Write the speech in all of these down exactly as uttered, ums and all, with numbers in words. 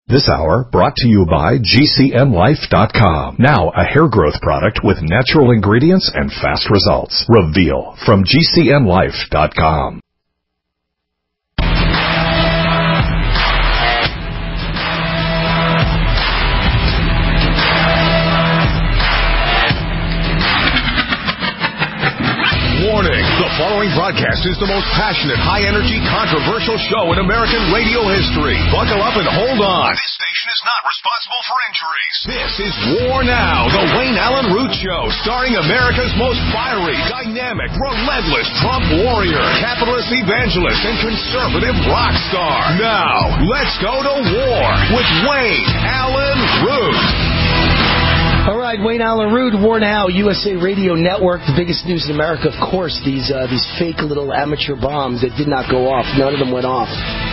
This hour brought to you by G C N Life dot com. Now a hair growth product with natural ingredients and fast results. Reveal from G C N Life dot com. Warning, the following broadcast is the most passionate, high-energy, controversial show in American radio history. Buckle up and hold on. This station is not responsible for injuries. This is War Now, the Wayne Allen Root Show, starring America's most fiery, dynamic, relentless Trump warrior, capitalist evangelist, and conservative rock star. Now, let's go to war with Wayne Allen Root. All right, Wayne Allen Root, War Now, U S A Radio Network, the biggest news in America. Of course, these uh, these fake little amateur bombs that did not go off. None of them went off.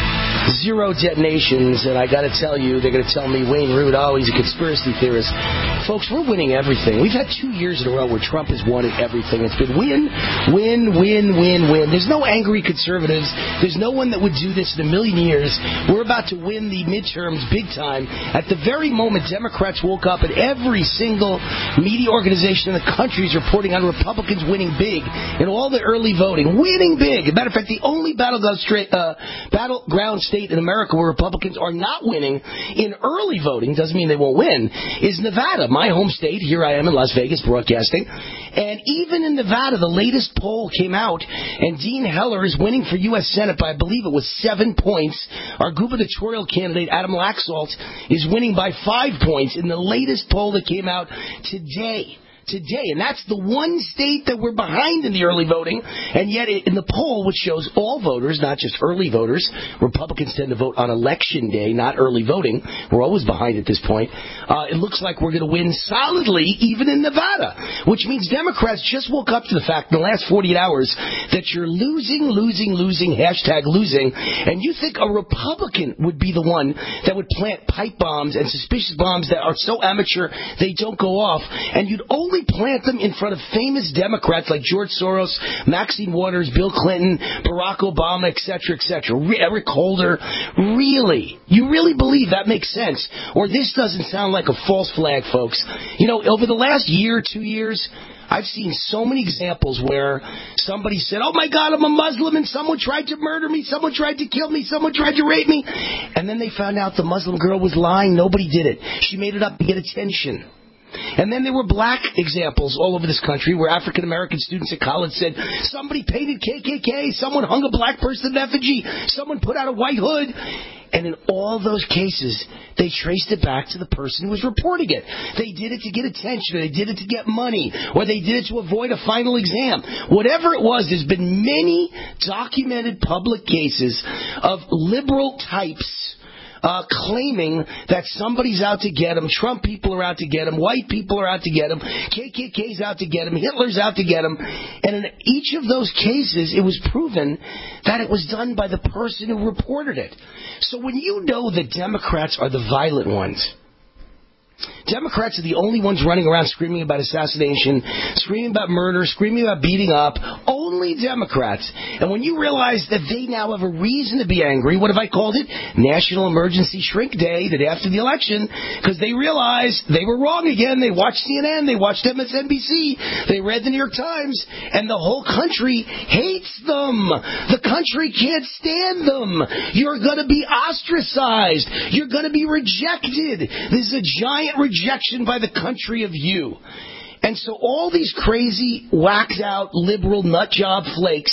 Zero detonations, and I got to tell you, they're going to tell me, Wayne Root, oh, he's a conspiracy theorist. Folks, we're winning everything. We've had two years in a row where Trump has won at everything. It's been win, win, win, win, win. There's no angry conservatives. There's no one that would do this in a million years. We're about to win the midterms big time. At the very moment Democrats woke up, and every single media organization in the country is reporting on Republicans winning big in all the early voting. Winning big. As a matter of fact, the only battleground state, uh, battleground state in America where Republicans are not winning in early voting, doesn't mean they won't win, is Nevada, my home state. Here I am in Las Vegas broadcasting. And even in Nevada, the latest poll came out, and Dean Heller is winning for U S Senate by, I believe it was seven points. Our gubernatorial candidate, Adam Laxalt, is winning by five points in the latest poll that came out today. Today, and that's the one state that we're behind in the early voting, and yet in the poll, which shows all voters, not just early voters, Republicans tend to vote on election day, not early voting. We're always behind at this point. Uh, it looks like we're going to win solidly, even in Nevada, which means Democrats just woke up to the fact in the last forty-eight hours that you're losing, losing, losing, hashtag losing, and you think a Republican would be the one that would plant pipe bombs and suspicious bombs that are so amateur they don't go off, and you'd only plant them in front of famous Democrats like George Soros, Maxine Waters, Bill Clinton, Barack Obama, et cetera, et cetera. Eric Holder. Really? You really believe that makes sense? Or this doesn't sound like a false flag, folks? You know, over the last year, two years, I've seen so many examples where somebody said, oh my God, I'm a Muslim, and someone tried to murder me, someone tried to kill me, someone tried to rape me. And then they found out the Muslim girl was lying. Nobody did it. She made it up to get attention. And then there were black examples all over this country where African-American students at college said, somebody painted K K K, someone hung a black person in effigy, someone put out a white hood. And in all those cases, they traced it back to the person who was reporting it. They did it to get attention, or they did it to get money, or they did it to avoid a final exam. Whatever it was, there's been many documented public cases of liberal types Uh, claiming that somebody's out to get him, Trump people are out to get him, white people are out to get him, K K K's out to get him, Hitler's out to get him. And in each of those cases, it was proven that it was done by the person who reported it. So when you know that Democrats are the violent ones, Democrats are the only ones running around screaming about assassination, screaming about murder, screaming about beating up. Only Democrats. And when you realize that they now have a reason to be angry, what have I called it? National Emergency Shrink Day, the day after the election, because they realized they were wrong again. They watched C N N, they watched M S N B C, they read the New York Times, and the whole country hates them. The country can't stand them. You're going to be ostracized. You're going to be rejected. This is a giant rejection by the country of you. And so all these crazy, whacked out, liberal nutjob flakes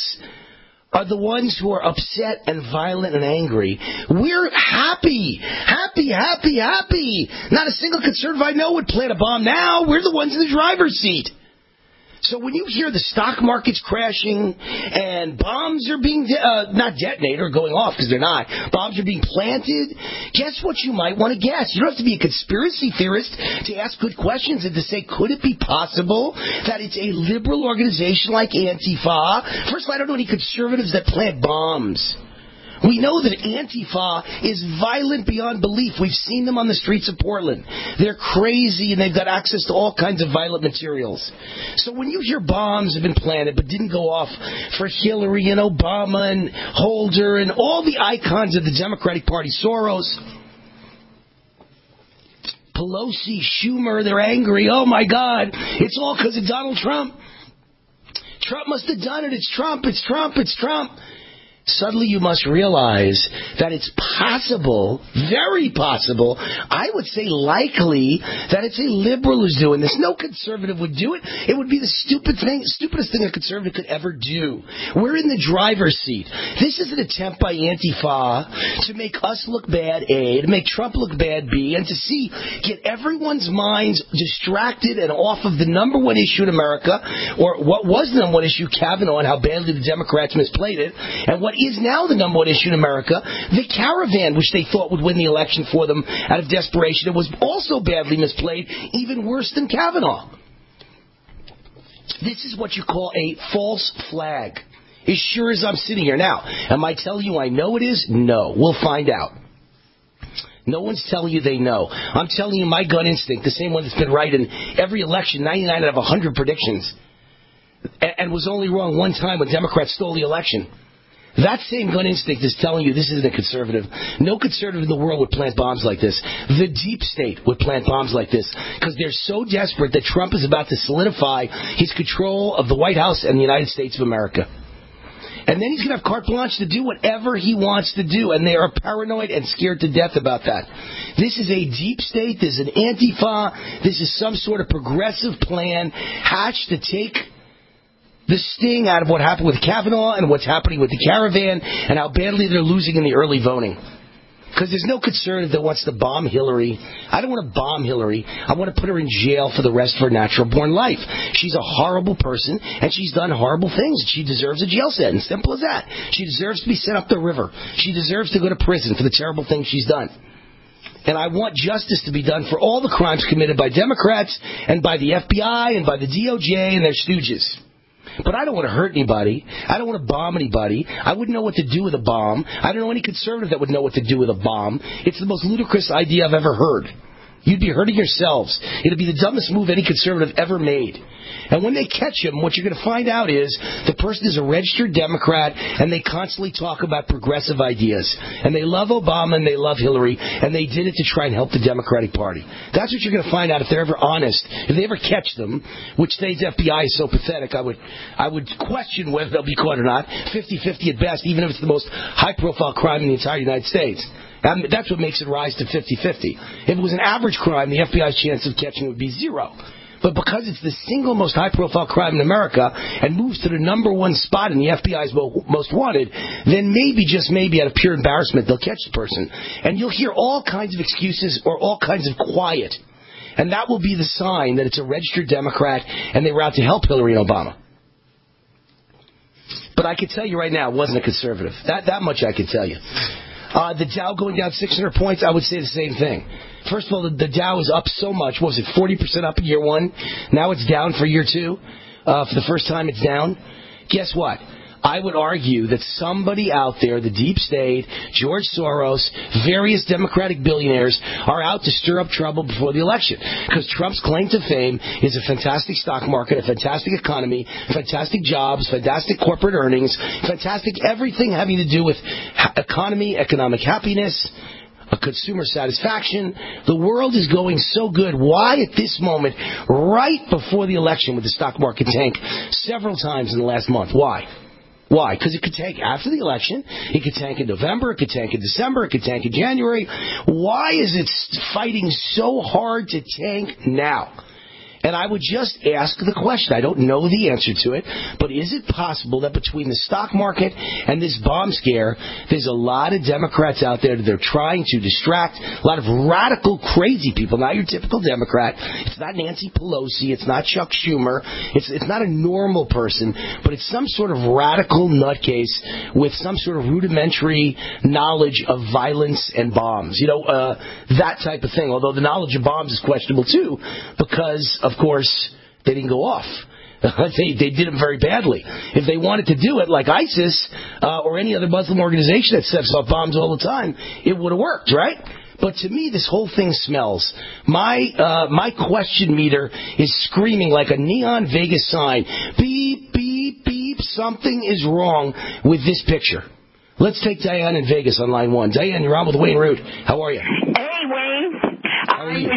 are the ones who are upset and violent and angry. We're happy, happy, happy, happy. Not a single conservative I know would plant a bomb now. We're the ones in the driver's seat. So when you hear the stock market's crashing and bombs are being, de- uh, not detonated or going off because they're not, bombs are being planted, guess what you might want to guess? You don't have to be a conspiracy theorist to ask good questions and to say, could it be possible that it's a liberal organization like Antifa? First of all, I don't know any conservatives that plant bombs. We know that Antifa is violent beyond belief. We've seen them on the streets of Portland. They're crazy, and they've got access to all kinds of violent materials. So when you hear bombs have been planted but didn't go off for Hillary and Obama and Holder and all the icons of the Democratic Party, Soros, Pelosi, Schumer, they're angry. Oh, my God. It's all because of Donald Trump. Trump must have done it. It's Trump. It's Trump. It's Trump. Suddenly you must realize that it's possible, very possible, I would say likely, that it's a liberal who's doing this. No conservative would do it. It would be the stupid thing, stupidest thing a conservative could ever do. We're in the driver's seat. This is an attempt by Antifa to make us look bad, A, to make Trump look bad, B, and to see, get everyone's minds distracted and off of the number one issue in America, or what was the number one issue, Kavanaugh, and how badly the Democrats misplayed it, and what is now the number one issue in America, the caravan, which they thought would win the election for them out of desperation. It was also badly misplayed, even worse than Kavanaugh. This is what you call a false flag. As sure as I'm sitting here. Now, am I telling you I know it is? No. We'll find out. No one's telling you they know. I'm telling you my gut instinct, the same one that's been right in every election, ninety-nine out of one hundred predictions, and was only wrong one time when Democrats stole the election. That same gut instinct is telling you this isn't a conservative. No conservative in the world would plant bombs like this. The deep state would plant bombs like this because they're so desperate that Trump is about to solidify his control of the White House and the United States of America. And then he's going to have carte blanche to do whatever he wants to do. And they are paranoid and scared to death about that. This is a deep state. This is an Antifa. This is some sort of progressive plan hatched to take the sting out of what happened with Kavanaugh and what's happening with the caravan and how badly they're losing in the early voting. Because there's no conservative that wants to bomb Hillary. I don't want to bomb Hillary. I want to put her in jail for the rest of her natural-born life. She's a horrible person, and she's done horrible things. She deserves a jail sentence. Simple as that. She deserves to be sent up the river. She deserves to go to prison for the terrible things she's done. And I want justice to be done for all the crimes committed by Democrats and by the F B I and by the D O J and their stooges. But I don't want to hurt anybody. I don't want to bomb anybody. I wouldn't know what to do with a bomb. I don't know any conservative that would know what to do with a bomb. It's the most ludicrous idea I've ever heard. You'd be hurting yourselves. It'd be the dumbest move any conservative ever made. And when they catch him, what you're going to find out is the person is a registered Democrat, and they constantly talk about progressive ideas. And they love Obama, and they love Hillary, and they did it to try and help the Democratic Party. That's what you're going to find out if they're ever honest. If they ever catch them, which today's F B I is so pathetic, I would I would question whether they'll be caught or not. fifty-fifty at best, even if it's the most high-profile crime in the entire United States. And that's what makes it rise to fifty-fifty. If it was an average crime, the F B I's chance of catching it would be zero. But because it's the single most high-profile crime in America and moves to the number one spot in the F B I's most wanted, then maybe, just maybe, out of pure embarrassment, they'll catch the person. And you'll hear all kinds of excuses or all kinds of quiet. And that will be the sign that it's a registered Democrat and they were out to help Hillary and Obama. But I can tell you right now, it wasn't a conservative. That, that much I can tell you. Uh, the Dow going down six hundred points, I would say the same thing. First of all, the, the Dow is up so much. What was it, forty percent up in year one? Now it's down for year two. Uh, for the first time, it's down. Guess what? I would argue that somebody out there, the deep state, George Soros, various Democratic billionaires, are out to stir up trouble before the election. Because Trump's claim to fame is a fantastic stock market, a fantastic economy, fantastic jobs, fantastic corporate earnings, fantastic everything having to do with economy, economic happiness, a consumer satisfaction. The world is going so good. Why at this moment, right before the election, would the stock market tank several times in the last month? Why? Why? Because it could tank after the election. It could tank in November. It could tank in December. It could tank in January. Why is it fighting so hard to tank now? And I would just ask the question. I don't know the answer to it, but is it possible that between the stock market and this bomb scare, there's a lot of Democrats out there that they're trying to distract, a lot of radical, crazy people, not your typical Democrat. It's not Nancy Pelosi. It's not Chuck Schumer. It's, it's not a normal person, but it's some sort of radical nutcase with some sort of rudimentary knowledge of violence and bombs. You know, uh, that type of thing, although the knowledge of bombs is questionable, too, because of Of course, they didn't go off. they, they did them very badly. If they wanted to do it like ISIS uh, or any other Muslim organization that sets off bombs all the time, it would have worked, right? But to me, this whole thing smells. My uh, my question meter is screaming like a neon Vegas sign. Beep, beep, beep. Something is wrong with this picture. Let's take Diane in Vegas on line one. Diane, you're on with Wayne Root. How are you? Hey, Wayne. I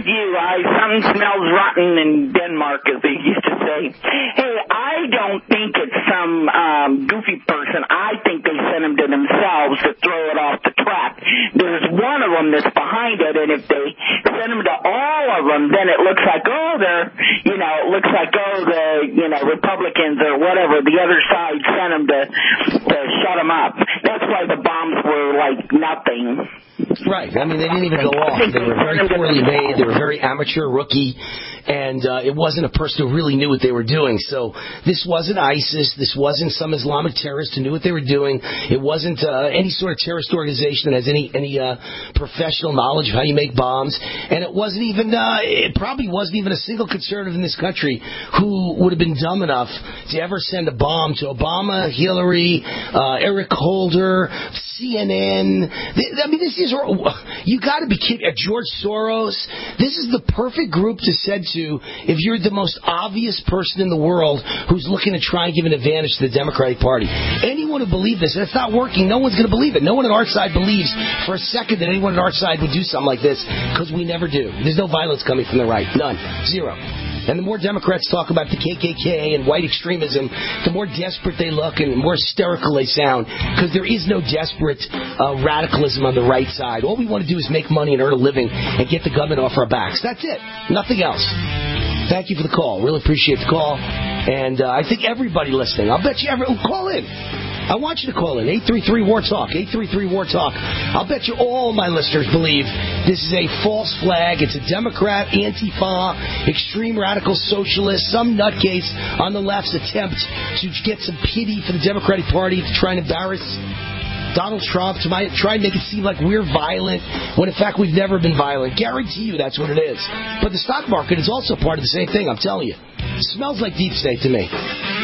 with you. I something smells rotten in Denmark, as they used to say. Hey, I don't think it's some um, goofy person. I think they sent them to themselves to throw it off the track. There's one of them that's behind it, and if they send them to all of them, then it looks like, oh, they're, you know, it looks like, oh, the, you know, Republicans or whatever, the other side sent them to, to shut them up. That's why the bombs were like nothing. Right. I mean, they didn't even go off. They were very poorly made. They were very amateur, rookie, and uh, it wasn't a person who really knew what they were doing. So this wasn't ISIS. This wasn't some Islamic terrorist who knew what they were doing. It wasn't uh, any sort of terrorist organization that has any any uh, professional knowledge of how you make bombs. And it wasn't even, uh, it probably wasn't even a single conservative in this country who would have been dumb enough to ever send a bomb to Obama, Hillary, uh, Eric Holder, C N N. I mean, this is, you got to be kidding. George Soros. This is the perfect group to send to if you're the most obvious person in the world who's looking to try and give an advantage to the Democratic Party. Anyone who believes this, and it's not working, no one's going to believe it. No one on our side believes for a second that anyone on our side would do something like this, because we never do. There's no violence coming from the right. None. Zero. And the more Democrats talk about the K K K and white extremism, the more desperate they look and the more hysterical they sound, because there is no desperate uh, radicalism on the right side. All we want to do is make money and earn a living and get the government off our backs. That's it. Nothing else. Thank you for the call. Really appreciate the call. And uh, I think everybody listening, I'll bet you everyone, call in. I want you to call in, eight three three, war talk, eight three three, war talk. I'll bet you all my listeners believe this is a false flag. It's a Democrat, Antifa, extreme radical socialist, some nutcase on the left's attempt to get some pity for the Democratic Party to try and embarrass Donald Trump, to try and make it seem like we're violent, when in fact we've never been violent. Guarantee you that's what it is. But the stock market is also part of the same thing, I'm telling you. It smells like deep state to me.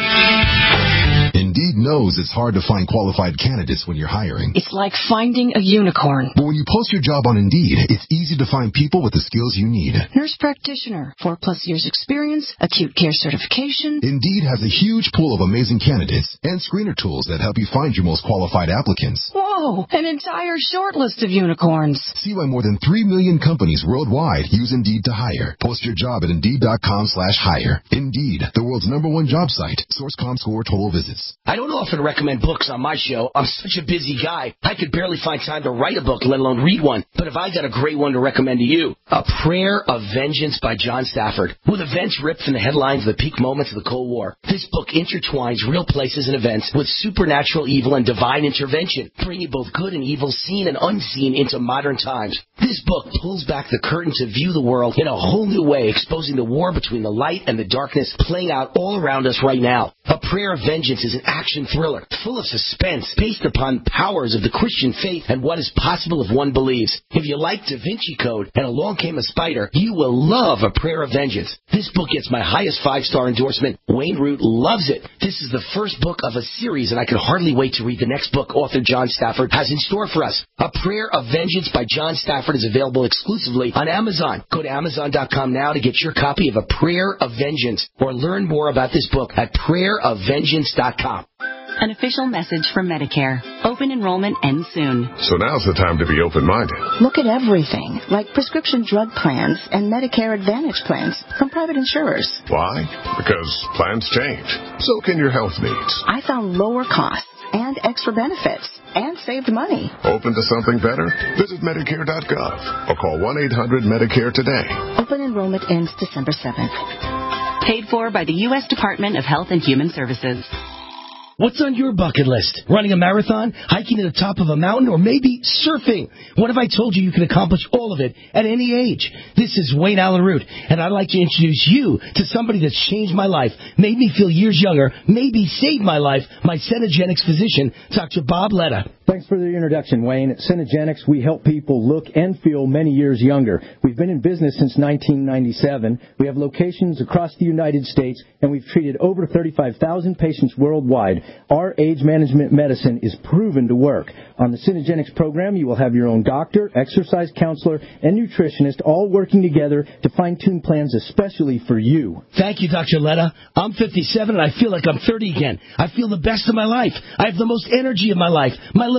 Indeed knows it's hard to find qualified candidates when you're hiring. It's like finding a unicorn. But when you post your job on Indeed, it's easy to find people with the skills you need. Nurse practitioner, four plus years experience, acute care certification. Indeed has a huge pool of amazing candidates and screener tools that help you find your most qualified applicants. Whoa, an entire short list of unicorns. See why more than three million companies worldwide use Indeed to hire. Post your job at Indeed.com slash hire. Indeed, the world's number one job site. Source.com score total visits. I don't often recommend books on my show. I'm such a busy guy. I could barely find time to write a book, let alone read one. But if I got a great one to recommend to you, A Prayer of Vengeance by John Stafford, with events ripped from the headlines of the peak moments of the Cold War. This book intertwines real places and events with supernatural evil and divine intervention, bringing both good and evil, seen and unseen, into modern times. This book pulls back the curtain to view the world in a whole new way, exposing the war between the light and the darkness playing out all around us right now. A Prayer of Vengeance is an action thriller full of suspense based upon powers of the Christian faith and what is possible if one believes. If you like Da Vinci Code and Along Came a Spider, you will love A Prayer of Vengeance. This book gets my highest five-star endorsement. Wayne Root loves it. This is the first book of a series, and I can hardly wait to read the next book author John Stafford has in store for us. A Prayer of Vengeance by John Stafford is available exclusively on Amazon. Go to Amazon dot com now to get your copy of A Prayer of Vengeance, or learn more about this book at prayer of vengeance dot com. An official message from Medicare. Open enrollment ends soon. So now's the time to be open-minded. Look at everything, like prescription drug plans and Medicare Advantage plans from private insurers. Why? Because plans change. So can your health needs. I found lower costs and extra benefits and saved money. Open to something better? Visit Medicare dot gov or call one eight hundred Medicare today. Open enrollment ends December seventh. Paid for by the U S Department of Health and Human Services. What's on your bucket list? Running a marathon, hiking to the top of a mountain, or maybe surfing? What if I told you you can accomplish all of it at any age? This is Wayne Allen Root, and I'd like to introduce you to somebody that's changed my life, made me feel years younger, maybe saved my life, my Cenegenics physician, Doctor Bob Letta. Thanks for the introduction, Wayne. At Cenegenics, we help people look and feel many years younger. We've been in business since nineteen ninety-seven. We have locations across the United States, and we've treated over thirty-five thousand patients worldwide. Our age management medicine is proven to work. On the Cenegenics program, you will have your own doctor, exercise counselor, and nutritionist all working together to fine-tune plans especially for you. Thank you, Doctor Letta. I'm fifty-seven, and I feel like I'm thirty again. I feel the best of my life. I have the most energy of my life. My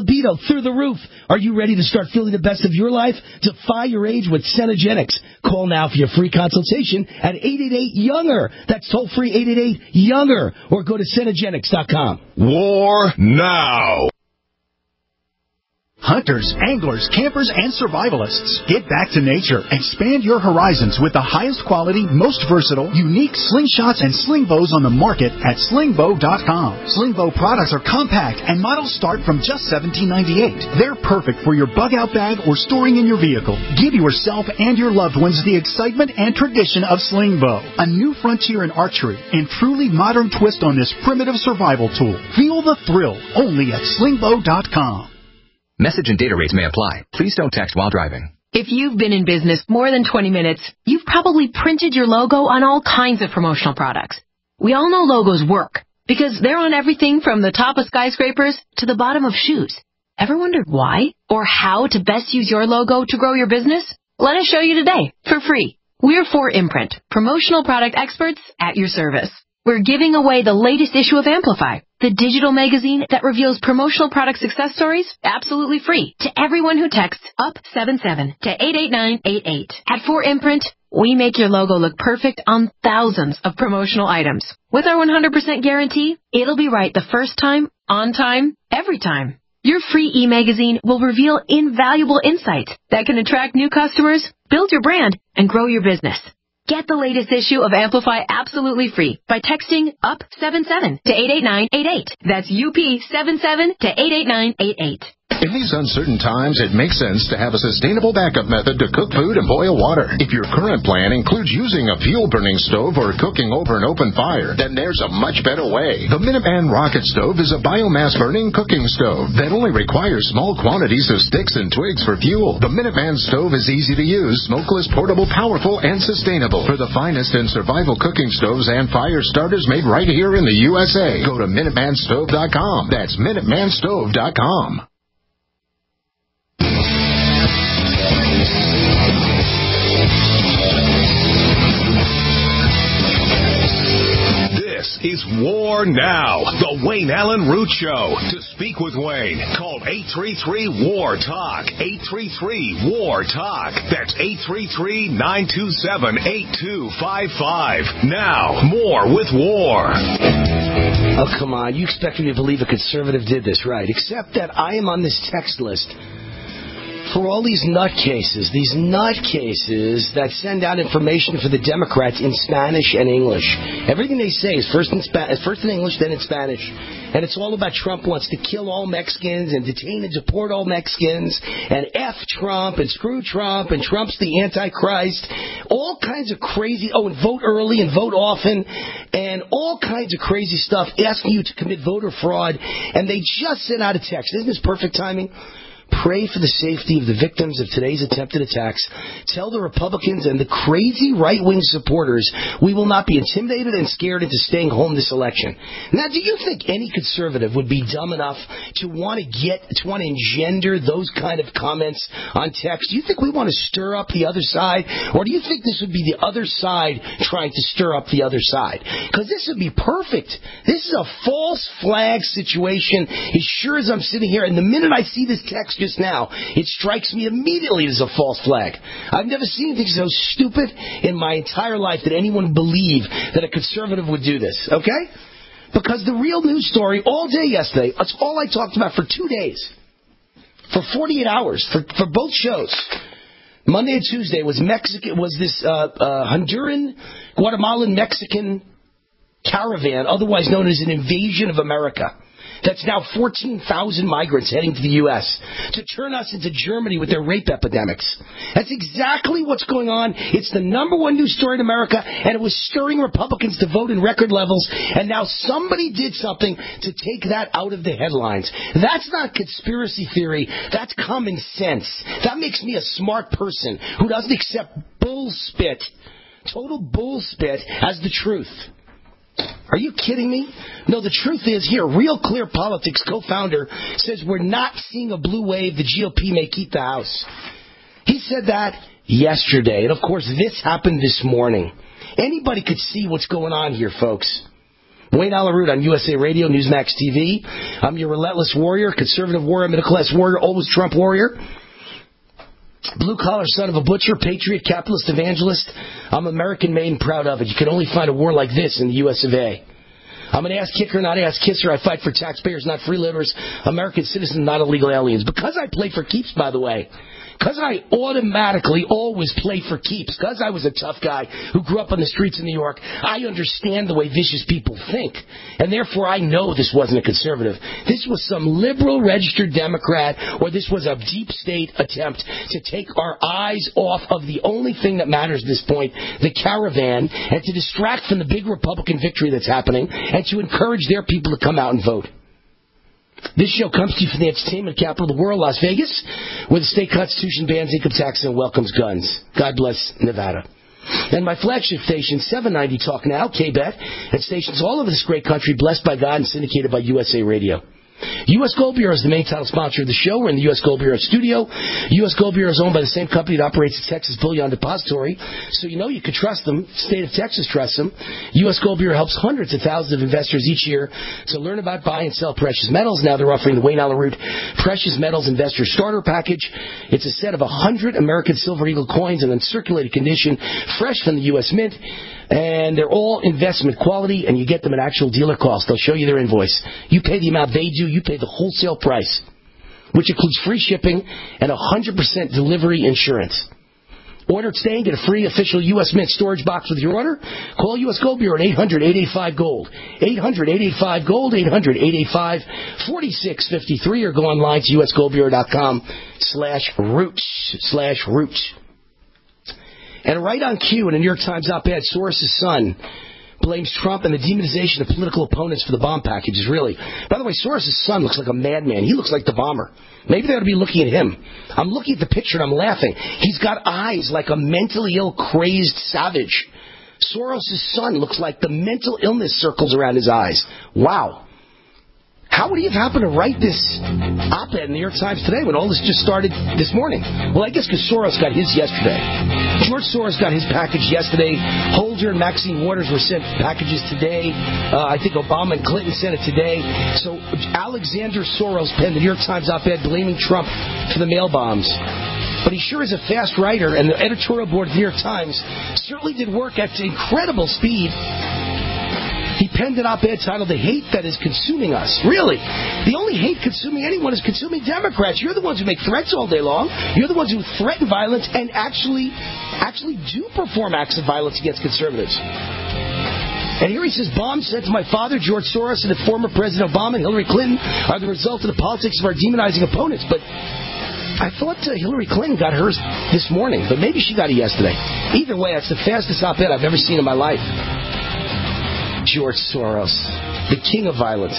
libido through the roof. Are you ready to start feeling the best of your life? Defy your age with Cenogenics. Call now for your free consultation at eight eight eight, younger. That's toll free eight eight eight, younger. Or go to Cenogenics dot com. War now. Hunters, anglers, campers, and survivalists, get back to nature. Expand your horizons with the highest quality, most versatile, unique slingshots and sling bows on the market at sling bow dot com. Sling bow products are compact and models start from just seventeen ninety-eight. They're perfect for your bug-out bag or storing in your vehicle. Give yourself and your loved ones the excitement and tradition of sling bow, a new frontier in archery and truly modern twist on this primitive survival tool. Feel the thrill only at sling bow dot com. Message and data rates may apply. Please don't text while driving. If you've been in business more than twenty minutes, you've probably printed your logo on all kinds of promotional products. We all know logos work because they're on everything from the top of skyscrapers to the bottom of shoes. Ever wondered why or how to best use your logo to grow your business? Let us show you today for free. We're four Imprint, promotional product experts at your service. We're giving away the latest issue of Amplify, the digital magazine that reveals promotional product success stories absolutely free to everyone who texts up seven seven to eight eight nine eight eight. At four Imprint, we make your logo look perfect on thousands of promotional items. With our one hundred percent guarantee, it'll be right the first time, on time, every time. Your free e-magazine will reveal invaluable insights that can attract new customers, build your brand, and grow your business. Get the latest issue of Amplify absolutely free by texting up seven seven to eight eight nine eight eight. That's U P seven seven to eight eight nine eight eight. In these uncertain times, it makes sense to have a sustainable backup method to cook food and boil water. If your current plan includes using a fuel-burning stove or cooking over an open fire, then there's a much better way. The Minuteman Rocket Stove is a biomass-burning cooking stove that only requires small quantities of sticks and twigs for fuel. The Minuteman Stove is easy to use, smokeless, portable, powerful, and sustainable. For the finest in survival cooking stoves and fire starters made right here in the U S A, go to Minuteman Stove dot com. That's Minuteman Stove dot com. This is War Now, the Wayne Allen Root Show. To speak with Wayne, call eight three three, W A R, TALK, eight three three, W A R, TALK. That's eight three three, nine two seven, eight two five five. Now, more with War. Oh, come on. You expect me to believe a conservative did this, right? Except that I am on this text list for all these nutcases, these nutcases that send out information for the Democrats in Spanish and English. Everything they say is first in, Spa- first in English, then in Spanish. And it's all about Trump wants to kill all Mexicans and detain and deport all Mexicans and F Trump and screw Trump and Trump's the Antichrist. All kinds of crazy, oh, and vote early and vote often and all kinds of crazy stuff asking you to commit voter fraud. And they just sent out a text. Isn't this perfect timing? Pray for the safety of the victims of today's attempted attacks. Tell the Republicans and the crazy right-wing supporters we will not be intimidated and scared into staying home this election. Now, do you think any conservative would be dumb enough to want to get, to want to engender those kind of comments on text? Do you think we want to stir up the other side? Or do you think this would be the other side trying to stir up the other side? Because this would be perfect. This is a false flag situation as sure as I'm sitting here. And the minute I see this text just now, it strikes me immediately as a false flag. I've never seen anything so stupid in my entire life that anyone believe that a conservative would do this, okay? Because the real news story all day yesterday, that's all I talked about for two days, for forty-eight hours, for, for both shows. Monday and Tuesday was Mexican, was this uh, uh, Honduran, Guatemalan, Mexican caravan, otherwise known as an invasion of America. That's now fourteen thousand migrants heading to the U S to turn us into Germany with their rape epidemics. That's exactly what's going on. It's the number one news story in America, and it was stirring Republicans to vote in record levels, and now somebody did something to take that out of the headlines. That's not conspiracy theory. That's common sense. That makes me a smart person who doesn't accept bullspit, total bullspit, as the truth. Are you kidding me? No, the truth is here, Real Clear Politics co-founder says we're not seeing a blue wave. The G O P may keep the House. He said that yesterday. And, of course, this happened this morning. Anybody could see what's going on here, folks. Wayne Allyn Root on U S A Radio, Newsmax T V. I'm your relentless warrior, conservative warrior, middle-class warrior, always Trump warrior. Blue-collar son of a butcher, patriot, capitalist, evangelist. I'm American-made and proud of it. You can only find a war like this in the U S of A. I'm an ass-kicker, not ass-kisser. I fight for taxpayers, not freeloaders, American citizens, not illegal aliens. Because I play for keeps, by the way. Because I automatically always play for keeps. Because I was a tough guy who grew up on the streets of New York, I understand the way vicious people think. And therefore, I know this wasn't a conservative. This was some liberal registered Democrat, or this was a deep state attempt to take our eyes off of the only thing that matters at this point, the caravan, and to distract from the big Republican victory that's happening, and to encourage their people to come out and vote. This show comes to you from the entertainment capital of the world, Las Vegas, where the state constitution bans income tax and welcomes guns. God bless Nevada. And my flagship station, seven ninety Talk Now, K-Bet, and stations all over this great country, blessed by God and syndicated by U S A Radio. U S Gold Bureau is the main title sponsor of the show. We're in the U S Gold Bureau studio. U S Gold Bureau is owned by the same company that operates the Texas Bullion Depository, so you know you can trust them. The state of Texas trusts them. U S Gold Bureau helps hundreds of thousands of investors each year to learn about, buy, and sell precious metals. Now they're offering the Wayne Allyn Root Precious Metals Investor Starter Package. It's a set of one hundred American Silver Eagle coins in uncirculated condition, fresh from the U S Mint. And they're all investment quality, and you get them at actual dealer cost. They'll show you their invoice. You pay the amount they do, you pay the wholesale price, which includes free shipping and one hundred percent delivery insurance. Order it today and get a free official U S Mint storage box with your order. Call U S Gold Bureau at eight hundred, eight eight five, GOLD. eight hundred, eight eight five, GOLD, eight hundred, eight eight five, four six five three, or go online to usgoldbureau.com slash roots, slash roots. And right on cue, in a New York Times op-ed, Soros' son blames Trump and the demonization of political opponents for the bomb packages, really. By the way, Soros' son looks like a madman. He looks like the bomber. Maybe they ought to be looking at him. I'm looking at the picture and I'm laughing. He's got eyes like a mentally ill, crazed savage. Soros' son looks like the mental illness circles around his eyes. Wow. How would he have happened to write this op-ed in the New York Times today when all this just started this morning? Well, I guess because Soros got his yesterday. George Soros got his package yesterday. Holder and Maxine Waters were sent packages today. Uh, I think Obama and Clinton sent it today. So Alexander Soros penned the New York Times op-ed blaming Trump for the mail bombs. But he sure is a fast writer, and the editorial board of the New York Times certainly did work at incredible speed. He penned an op-ed titled, "The Hate That Is Consuming Us." Really? The only hate consuming anyone is consuming Democrats. You're the ones who make threats all day long. You're the ones who threaten violence and actually, actually do perform acts of violence against conservatives. And here he says, bombs sent to my father, George Soros, and the former President Obama and Hillary Clinton are the result of the politics of our demonizing opponents. But I thought uh, Hillary Clinton got hers this morning, but maybe she got it yesterday. Either way, that's the fastest op-ed I've ever seen in my life. George Soros, the king of violence.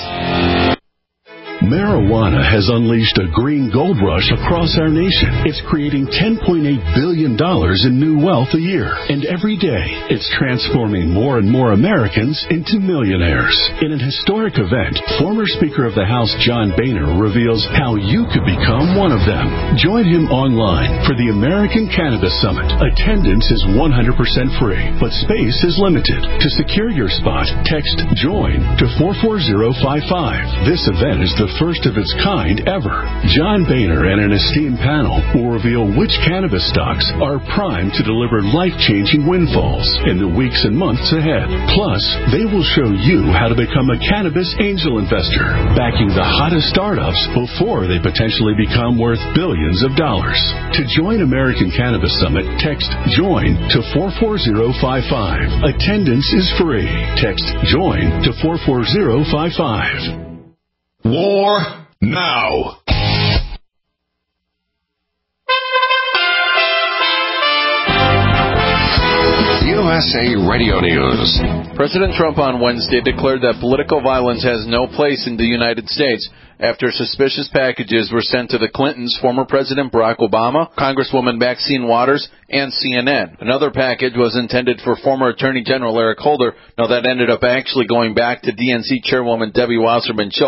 Marijuana has unleashed a green gold rush across our nation. It's creating ten point eight billion dollars in new wealth a year. And every day, it's transforming more and more Americans into millionaires. In an historic event, former Speaker of the House John Boehner reveals how you could become one of them. Join him online for the American Cannabis Summit. Attendance is one hundred percent free, but space is limited. To secure your spot, text JOIN to four four zero five five. This event is the first of its kind ever. John Boehner and an esteemed panel will reveal which cannabis stocks are primed to deliver life-changing windfalls in the weeks and months ahead. Plus, they will show you how to become a cannabis angel investor, backing the hottest startups before they potentially become worth billions of dollars. To join American Cannabis Summit, text JOIN to four four zero five five. Attendance is free. Text JOIN to four four zero five five. War now. U S A Radio News. President Trump on Wednesday declared that political violence has no place in the United States after suspicious packages were sent to the Clintons, former President Barack Obama, Congresswoman Maxine Waters, and C N N. Another package was intended for former Attorney General Eric Holder. Now, that ended up actually going back to D N C Chairwoman Debbie Wasserman Schultz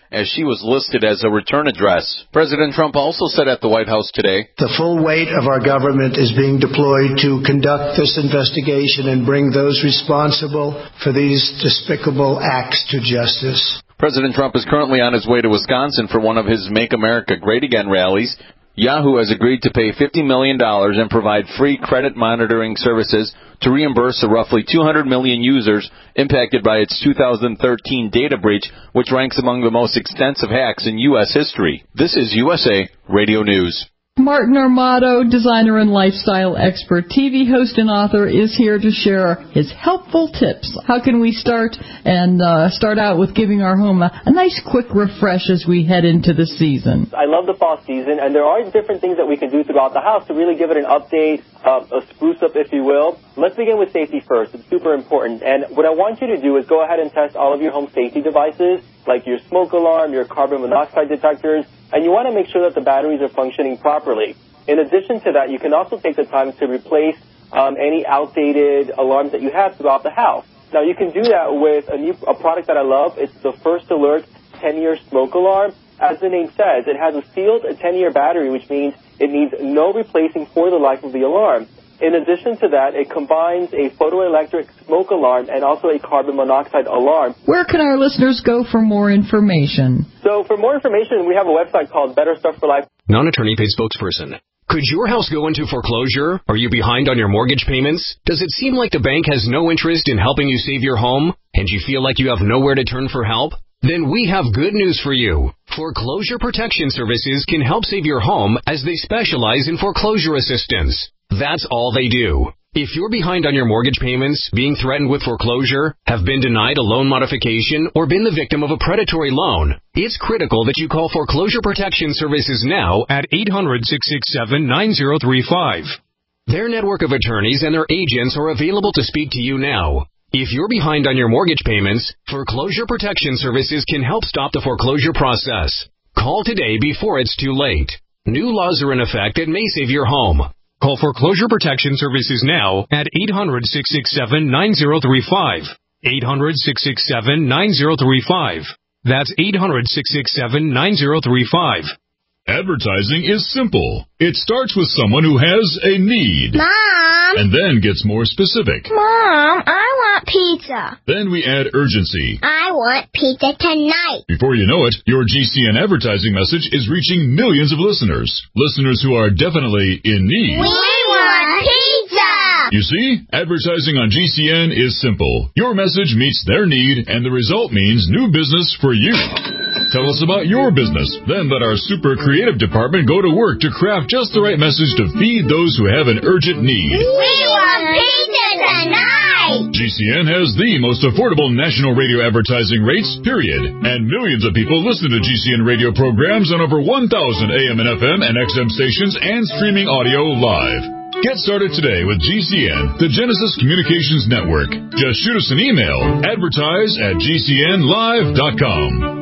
as she was listed as a return address. President Trump also said at the White House today, "The full weight of our government is being deployed to conduct this investigation and bring those responsible for these despicable acts to justice." President Trump is currently on his way to Wisconsin for one of his Make America Great Again rallies. Yahoo has agreed to pay fifty million dollars and provide free credit monitoring services to reimburse the roughly two hundred million users impacted by its two thousand thirteen data breach, which ranks among the most extensive hacks in U S history. This is U S A Radio News. Martin Armato, designer and lifestyle expert, T V host and author, is here to share his helpful tips. How can we start and uh, start out with giving our home a, a nice quick refresh as we head into the season? I love the fall season, and there are different things that we can do throughout the house to really give it an update, uh, a spruce up, if you will. Let's begin with safety first. It's super important. And what I want you to do is go ahead and test all of your home safety devices, like your smoke alarm, your carbon monoxide detectors, and you want to make sure that the batteries are functioning properly. In addition to that, you can also take the time to replace um, any outdated alarms that you have throughout the house. Now, you can do that with a new a product that I love. It's the First Alert ten-year smoke alarm. As the name says, it has a sealed ten-year battery, which means it needs no replacing for the life of the alarm. In addition to that, it combines a photoelectric smoke alarm and also a carbon monoxide alarm. Where can our listeners go for more information? So for more information, we have a website called Better Stuff for Life. Non-attorney paid spokesperson. Could your house go into foreclosure? Are you behind on your mortgage payments? Does it seem like the bank has no interest in helping you save your home? And you feel like you have nowhere to turn for help? Then we have good news for you. Foreclosure Protection Services can help save your home as they specialize in foreclosure assistance. That's all they do. If you're behind on your mortgage payments, being threatened with foreclosure, have been denied a loan modification, or been the victim of a predatory loan, it's critical that you call Foreclosure Protection Services now at eight hundred, six six seven, nine zero three five. Their network of attorneys and their agents are available to speak to you now. If you're behind on your mortgage payments, Foreclosure Protection Services can help stop the foreclosure process. Call today before it's too late. New laws are in effect that may save your home. Call Foreclosure Protection Services now at eight hundred, six six seven, nine zero three five. eight hundred, six six seven, nine zero three five. That's eight hundred, six six seven, nine zero three five. Advertising is simple. It starts with someone who has a need. Mom! And then gets more specific. Mom, I want pizza. Then we add urgency. I want pizza tonight. Before you know it, your G C N advertising message is reaching millions of listeners. Listeners who are definitely in need. We want pizza! You see, advertising on G C N is simple. Your message meets their need, and the result means new business for you. Tell us about your business. Then let our super creative department go to work to craft just the right message to feed those who have an urgent need. We want pizza tonight! G C N has the most affordable national radio advertising rates, period. And millions of people listen to G C N radio programs on over one thousand A M and F M and X M stations and streaming audio live. Get started today with G C N, the Genesis Communications Network. Just shoot us an email, advertise at G C N live dot com.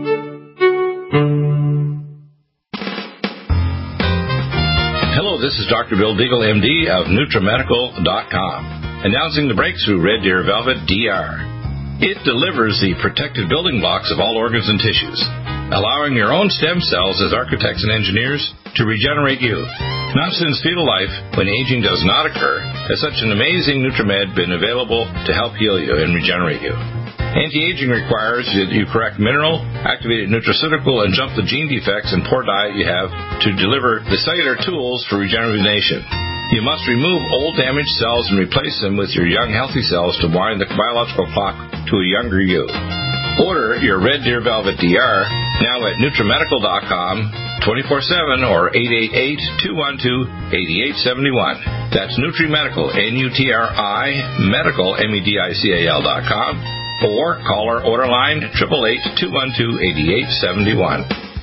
Hello, this is Doctor Bill Deagle, M D of Nutramedical dot com, announcing the breakthrough Red Deer Velvet D R. It delivers the protective building blocks of all organs and tissues, allowing your own stem cells as architects and engineers to regenerate you. Not since fetal life, when aging does not occur, has such an amazing Nutramed been available to help heal you and regenerate you. Anti-aging requires that you correct mineral, activated nutraceutical, and jump the gene defects and poor diet you have to deliver the cellular tools for regeneration. You must remove old damaged cells and replace them with your young healthy cells to wind the biological clock to a younger you. Order your Red Deer Velvet D R now at Nutramedical dot com, twenty-four seven or eight eight eight, two one two, eight eight seven one. That's Nutrimedical, N U T R I, medical, M E D I C A L dot com. Or call our order line, eight eight eight, two one two, eight eight seven one.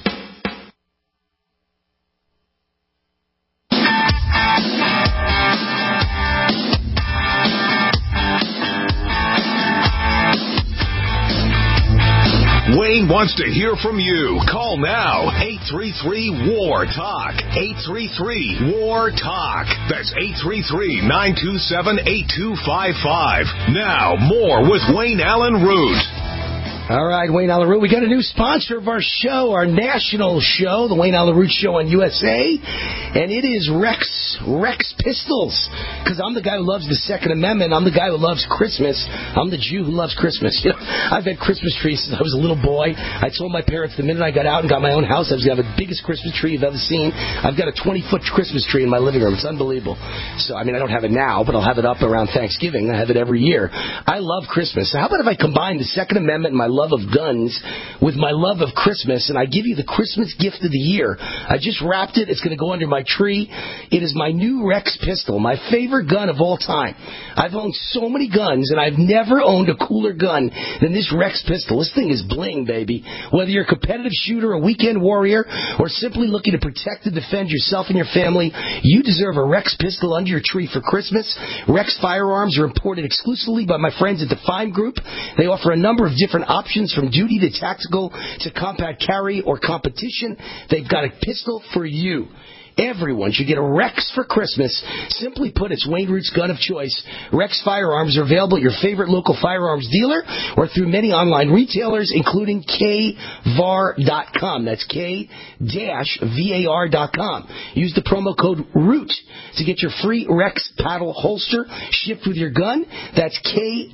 Wayne wants to hear from you. Call now. eight three three, W A R, talk. eight three three, W A R, talk. That's eight three three, nine two seven, eight two five five. Now, more with Wayne Allen Root. All right, Wayne Allyn Root. We got a new sponsor of our show, our national show, the Wayne Allyn Root Show on U S A, and it is Rex Rex Pistols. Because I'm the guy who loves the Second Amendment. I'm the guy who loves Christmas. I'm the Jew who loves Christmas. You know, I've had Christmas trees since I was a little boy. I told my parents the minute I got out and got my own house, I was going to have the biggest Christmas tree you've ever seen. I've got a twenty-foot Christmas tree in my living room. It's unbelievable. So, I mean, I don't have it now, but I'll have it up around Thanksgiving. I have it every year. I love Christmas. So how about if I combine the Second Amendment and my love of guns with my love of Christmas, and I give you the Christmas gift of the year. I just wrapped it. It's going to go under my tree. It is my new Rex pistol, my favorite gun of all time. I've owned so many guns, and I've never owned a cooler gun than this Rex pistol. This thing is bling, baby. Whether you're a competitive shooter, a weekend warrior, or simply looking to protect and defend yourself and your family, you deserve a Rex pistol under your tree for Christmas. Rex firearms are imported exclusively by my friends at the Fine Group. They offer a number of different options from duty to tactical to compact carry or competition. They've got a pistol for you. Everyone should get a Rex for Christmas. Simply put, it's Wayne Root's gun of choice. Rex firearms are available at your favorite local firearms dealer or through many online retailers, including K V A R dot com. That's K V A R dot com. Use the promo code ROOT to get your free Rex paddle holster shipped with your gun. That's K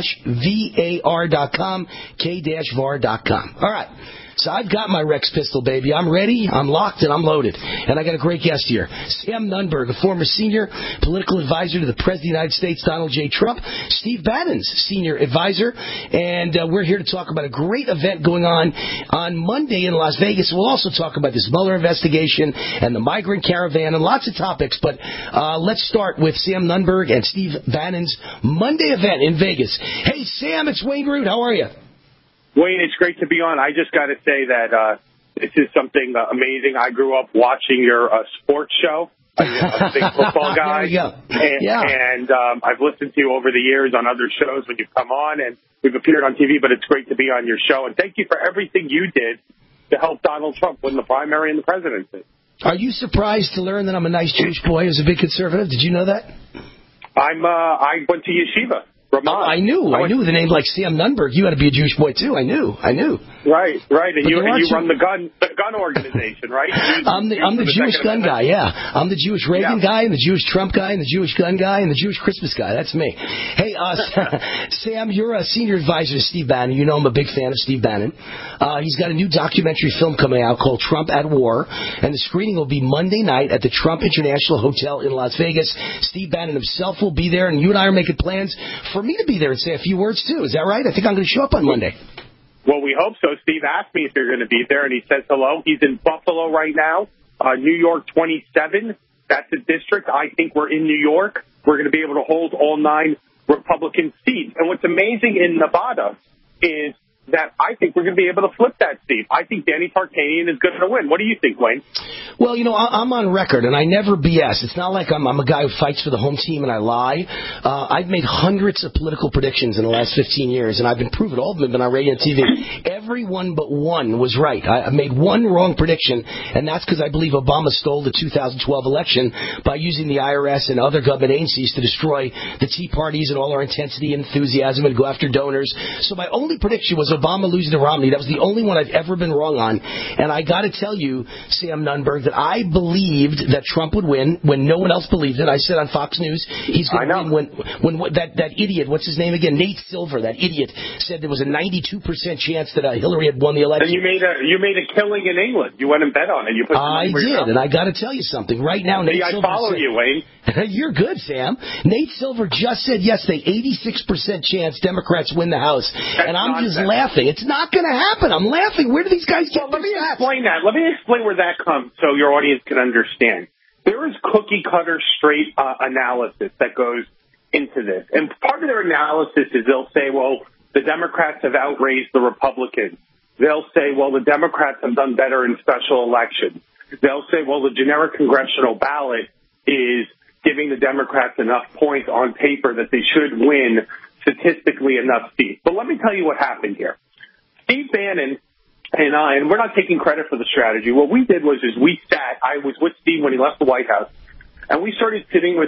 V A R dot com, K V A R dot com. All right. So I've got my Rex pistol, baby. I'm ready, I'm locked, and I'm loaded. And I got a great guest here. Sam Nunberg, a former senior political advisor to the President of the United States, Donald J. Trump. Steve Bannon's senior advisor. And uh, we're here to talk about a great event going on on Monday in Las Vegas. We'll also talk about this Mueller investigation and the migrant caravan and lots of topics. But uh, let's start with Sam Nunberg and Steve Bannon's Monday event in Vegas. Hey, Sam, it's Wayne Root. How are you? Wayne, it's great to be on. I just got to say that uh, this is something uh, amazing. I grew up watching your uh, sports show. I'm a big football guy. There you go. And, yeah. and um, I've listened to you over the years on other shows when you've come on, and we've appeared on T V, but it's great to be on your show. And thank you for everything you did to help Donald Trump win the primary and the presidency. Are you surprised to learn that I'm a nice Jewish boy who's a big conservative? Did you know that? I'm. Uh, I went to yeshiva. Oh, I knew. I knew the name like Sam Nunberg. You had to be a Jewish boy, too. I knew. I knew. Right, right. And but you, and you two... run the gun the gun organization, right? You, I'm the, I'm the Jewish gun guy, yeah. I'm the Jewish Reagan yeah. guy and the Jewish Trump guy and the Jewish gun guy and the Jewish Christmas guy. That's me. Hey, uh, Sam, you're a senior advisor to Steve Bannon. You know I'm a big fan of Steve Bannon. Uh, he's got a new documentary film coming out called Trump at War, and the screening will be Monday night at the Trump International Hotel in Las Vegas. Steve Bannon himself will be there, and you and I are making plans for me to be there and say a few words, too. Is that right? I think I'm going to show up on Monday. Well, we hope so. Steve asked me if you're going to be there, and he says hello. He's in Buffalo right now, uh, New York twenty-seven. That's the district. I think we're in New York. We're going to be able to hold all nine Republican seats. And what's amazing in Nevada is that I think we're going to be able to flip that seat. I think Danny Tarkanian is going to win. What do you think, Wayne? Well, you know, I'm on record, and I never B S. It's not like I'm, I'm a guy who fights for the home team and I lie. Uh, I've made hundreds of political predictions in the last fifteen years, and I've been proven. All of them have been on radio and T V. Every one but one was right. I, I made one wrong prediction, and that's because I believe Obama stole the two thousand twelve election by using the I R S and other government agencies to destroy the Tea Parties and all our intensity and enthusiasm and go after donors. So my only prediction was Obama losing to Romney. That was the only one I've ever been wrong on. And I got to tell you, Sam Nunberg, that I believed that Trump would win when no one else believed it. I said on Fox News he's going to win when, when that, that idiot, what's his name again, Nate Silver, that idiot, said there was a ninety-two percent chance that uh, Hillary had won the election. And you made a you made a killing in England. You went and bet on it. You put I did, and I got to tell you something. Right now, Nate See, Silver I follow said, you, Wayne. You're good, Sam. Nate Silver just said yesterday, eighty-six percent chance Democrats win the House. That's and I'm nonsense. just laughing. It's not going to happen. I'm laughing. Where do these guys get well, let me stats? explain that. Let me explain where that comes so your audience can understand. There is cookie-cutter straight uh, analysis that goes into this. And part of their analysis is they'll say, well, the Democrats have outraised the Republicans. They'll say, well, the Democrats have done better in special elections. They'll say, well, the generic congressional ballot is giving the Democrats enough points on paper that they should win statistically enough seats. But let me tell you what happened here. Steve Bannon and I, and we're not taking credit for the strategy. What we did was is we sat, I was with Steve when he left the White House, and we started sitting with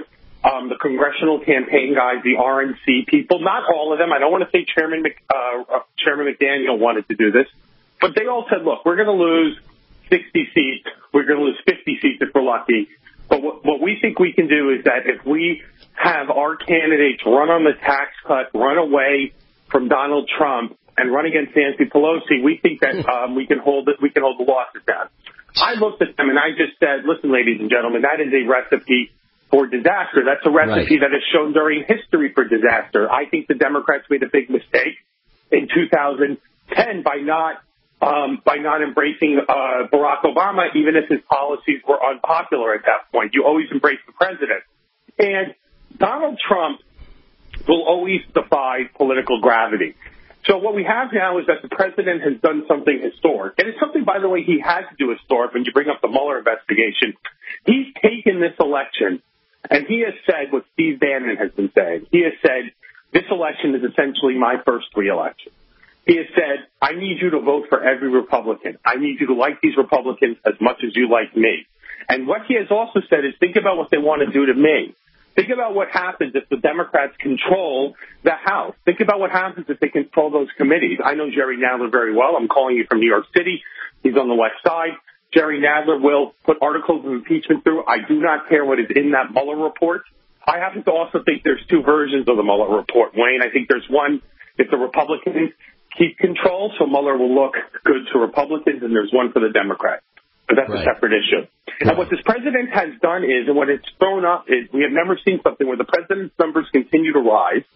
um, the congressional campaign guys, the R N C people, not all of them. I don't want to say Chairman Mc, uh, Chairman McDaniel wanted to do this, but they all said, look, we're going to lose sixty seats. We're going to lose fifty seats if we're lucky. But what, what we think we can do is that if we have our candidates run on the tax cut, run away from Donald Trump, and run against Nancy Pelosi, we think that um, we can hold it. We can hold the losses down. I looked at them and I just said, listen, ladies and gentlemen, that is a recipe for disaster. That's a recipe right. that is shown during history for disaster. I think the Democrats made a big mistake in two thousand ten by not um, by not embracing uh, Barack Obama, even if his policies were unpopular at that point. You always embrace the president. And Donald Trump will always defy political gravity. So what we have now is that the president has done something historic. And it's something, by the way, he had to do historic when you bring up the Mueller investigation. He's taken this election, and he has said what Steve Bannon has been saying. He has said, this election is essentially my first re-election. He has said, I need you to vote for every Republican. I need you to like these Republicans as much as you like me. And what he has also said is, think about what they want to do to me. Think about what happens if the Democrats control the House. Think about what happens if they control those committees. I know Jerry Nadler very well. I'm calling you from New York City. He's on the west side. Jerry Nadler will put articles of impeachment through. I do not care what is in that Mueller report. I happen to also think there's two versions of the Mueller report, Wayne. I think there's one if the Republicans keep control, so Mueller will look good to Republicans, and there's one for the Democrats. But that's right. a separate issue. Right. And what this president has done is, and what it's thrown up is, we have never seen something where the president's numbers continue to rise,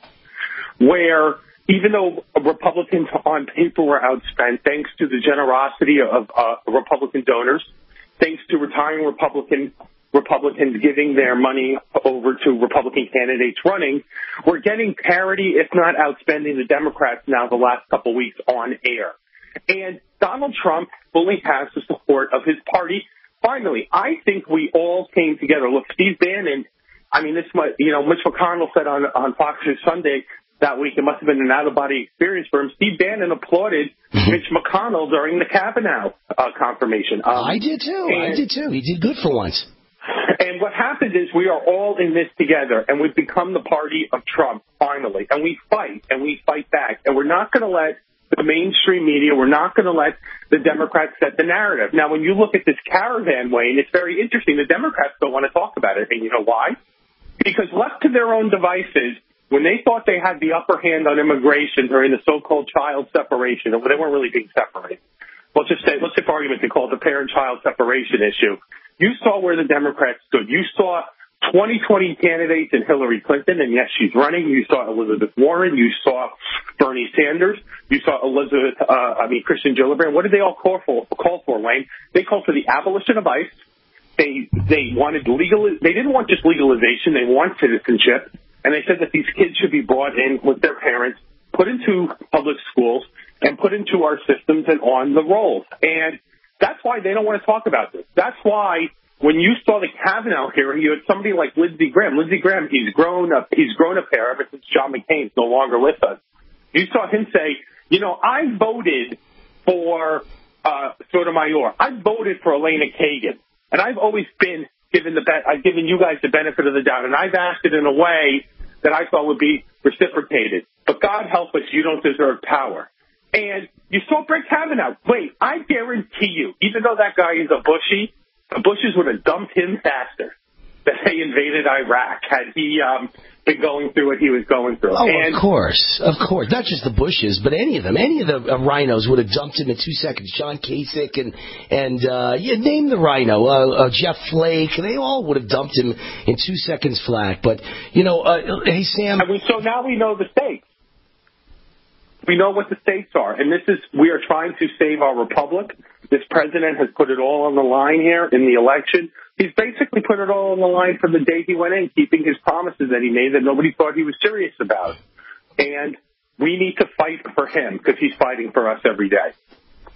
where even though Republicans on paper were outspent, thanks to the generosity of uh, Republican donors, thanks to retiring Republican Republicans giving their money over to Republican candidates running, we're getting parity, if not outspending the Democrats now the last couple of weeks on air. And Donald Trump fully has the support of his party. Finally, I think we all came together. Look, Steve Bannon, I mean, this, you know, Mitch McConnell said on, on Fox News Sunday that week it must have been an out-of-body experience for him. Steve Bannon applauded Mitch McConnell during the Kavanaugh uh, confirmation. Um, I did, too. And, I did, too. He did good for once. And what happened is we are all in this together, and we've become the party of Trump, finally. And we fight, and we fight back. And we're not going to let the mainstream media, we're not going to let the Democrats set the narrative. Now, when you look at this caravan, Wayne, it's very interesting. The Democrats don't want to talk about it. And you know why? Because left to their own devices, when they thought they had the upper hand on immigration during the so-called child separation, or they weren't really being separated. Let's just say, let's say for argument, they call it the parent-child separation issue. You saw where the Democrats stood. You saw twenty twenty candidates in Hillary Clinton, and yes, she's running. You saw Elizabeth Warren. You saw Bernie Sanders. You saw Elizabeth, uh, I mean, Kirsten Gillibrand. What did they all call for, call for, Wayne? They called for the abolition of ICE. They, they wanted legal, they didn't want just legalization. They want citizenship. And they said that these kids should be brought in with their parents, put into public schools, and put into our systems and on the rolls. And that's why they don't want to talk about this. That's why when you saw the Kavanaugh hearing, you had somebody like Lindsey Graham. Lindsey Graham, he's grown up, he's grown up there ever since John McCain's no longer with us. You saw him say, you know, I voted for uh, Sotomayor. I voted for Elena Kagan. And I've always been given the be- I've given you guys the benefit of the doubt. And I've acted in a way that I thought would be reciprocated. But God help us, you don't deserve power. And you saw Brett Kavanaugh. Wait, I guarantee you, even though that guy is a Bushy, the Bushes would have dumped him faster than they invaded Iraq had he um, been going through what he was going through. Oh, and, of course, of course. Not just the Bushes, but any of them. Any of the uh, rhinos would have dumped him in two seconds. John Kasich and, and uh, yeah, name the rhino. Uh, uh, Jeff Flake. They all would have dumped him in two seconds flat. But, you know, uh, hey, Sam. And we, so now we know the stakes. We know what the stakes are, and this is, we are trying to save our republic. This president has put it all on the line here in the election. He's basically put it all on the line from the day he went in, keeping his promises that he made that nobody thought he was serious about. And we need to fight for him because he's fighting for us every day.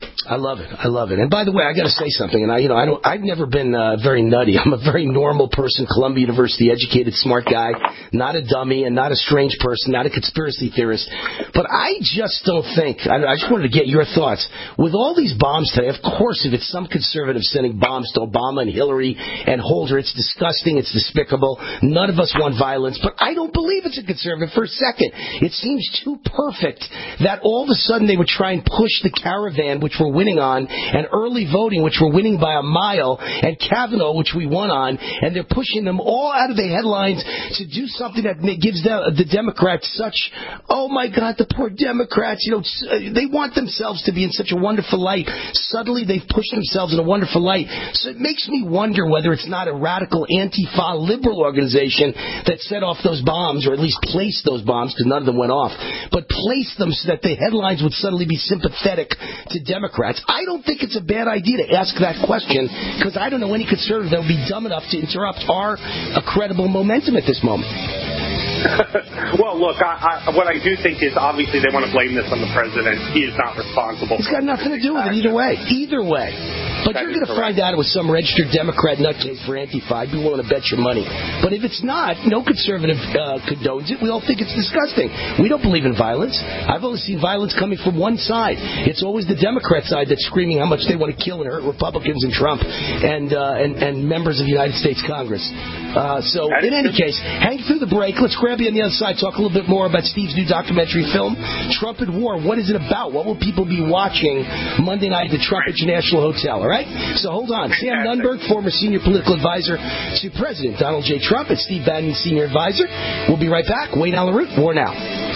I love it. I love it. And by the way, I got to say something. And I, you know, I don't. I've never been uh, very nutty. I'm a very normal person, Columbia University educated, smart guy, not a dummy, and not a strange person, not a conspiracy theorist. But I just don't think. I, I just wanted to get your thoughts with all these bombs today. Of course, if it's some conservative sending bombs to Obama and Hillary and Holder, it's disgusting. It's despicable. None of us want violence. But I don't believe it's a conservative for a second. It seems too perfect that all of a sudden they would try and push the caravan, which we're winning on, and early voting, which we're winning by a mile, and Kavanaugh, which we won on, and they're pushing them all out of the headlines to do something that gives the, the Democrats such, oh my God, the poor Democrats, you know, they want themselves to be in such a wonderful light. Suddenly they've pushed themselves in a wonderful light. So it makes me wonder whether it's not a radical Antifa liberal organization that set off those bombs, or at least placed those bombs, because none of them went off, but placed them so that the headlines would suddenly be sympathetic to Democrats. I don't think it's a bad idea to ask that question, because I don't know any conservative that would be dumb enough to interrupt our uh, credible momentum at this moment. Well, look, I, I, what I do think is obviously they want to blame this on the president. He is not responsible. It's got nothing to do with it either way. Either way. But that you're going to find out it was some registered Democrat nutcase for Antifa. I'd be willing to bet your money. But if it's not, no conservative uh, condones it. We all think it's disgusting. We don't believe in violence. I've only seen violence coming from one side. It's always the Democrat side that's screaming how much they want to kill and hurt Republicans and Trump and uh, and, and members of the United States Congress. Uh, so in any case, hang through the break. Let's grab you on the other side. Talk a little bit more about Steve's new documentary film, Trump and War. What is it about? What will people be watching Monday night at the Trump International Hotel? All right? So hold on. Sam Nunberg, former senior political advisor to President Donald J. Trump, and Steve Bannon, senior advisor. We'll be right back. Wayne Allyn Root, War Now.